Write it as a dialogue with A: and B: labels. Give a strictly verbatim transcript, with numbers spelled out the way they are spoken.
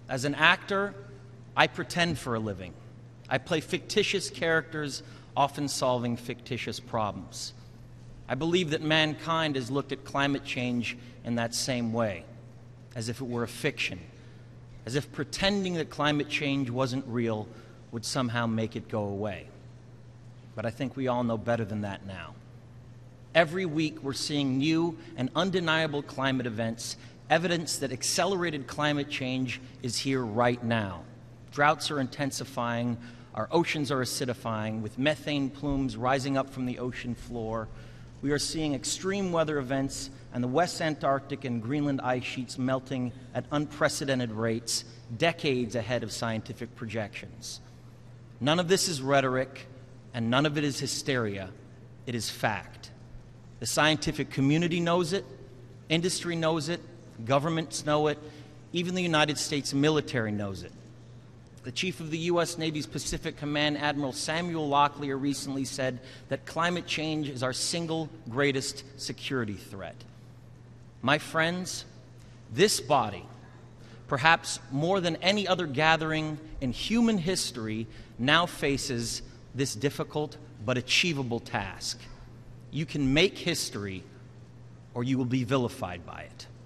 A: As an actor, I pretend for a living. I play fictitious characters, often solving fictitious problems. I believe that mankind has looked at climate change in that same way, as if it were a fiction, as if pretending that climate change wasn't real would somehow make it go away. But I think we all know better than that now. Every week we're seeing new and undeniable climate events, evidence that accelerated climate change is here right now. Droughts are intensifying, our oceans are acidifying, with methane plumes rising up from the ocean floor. We are seeing extreme weather events and the West Antarctic and Greenland ice sheets melting at unprecedented rates, decades ahead of scientific projections. None of this is rhetoric, and none of it is hysteria. It is fact. The scientific community knows it, industry knows it, governments know it, even the United States military knows it. The chief of the U S Navy's Pacific Command, Admiral Samuel Locklear, recently said that climate change is our single greatest security threat. My friends, this body, perhaps more than any other gathering in human history, now faces this difficult but achievable task. You can make history, or you will be vilified by it.